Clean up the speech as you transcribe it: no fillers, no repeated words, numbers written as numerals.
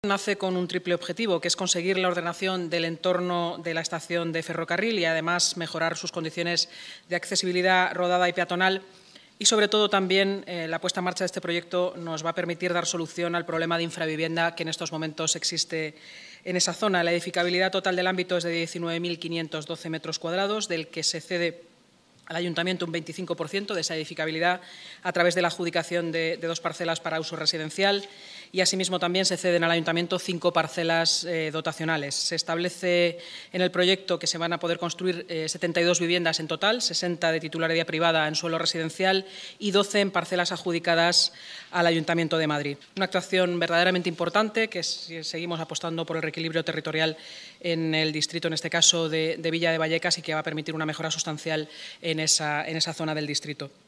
Nace con un triple objetivo, que es conseguir la ordenación del entorno de la estación de ferrocarril y, además, mejorar sus condiciones de accesibilidad rodada y peatonal. Y, sobre todo, también la puesta en marcha de este proyecto nos va a permitir dar solución al problema de infravivienda que en estos momentos existe en esa zona. La edificabilidad total del ámbito es de 19.512 metros cuadrados, del que se cede al Ayuntamiento un 25% de esa edificabilidad a través de la adjudicación de 2 parcelas para uso residencial, y asimismo también se ceden al Ayuntamiento 5 parcelas dotacionales. Se establece en el proyecto que se van a poder construir 72 viviendas en total, 60 de titularidad privada en suelo residencial y 12 en parcelas adjudicadas al Ayuntamiento de Madrid. Una actuación verdaderamente importante, que seguimos apostando por el reequilibrio territorial en el distrito, en este caso de Villa de Vallecas, y que va a permitir una mejora sustancial en esa zona del distrito.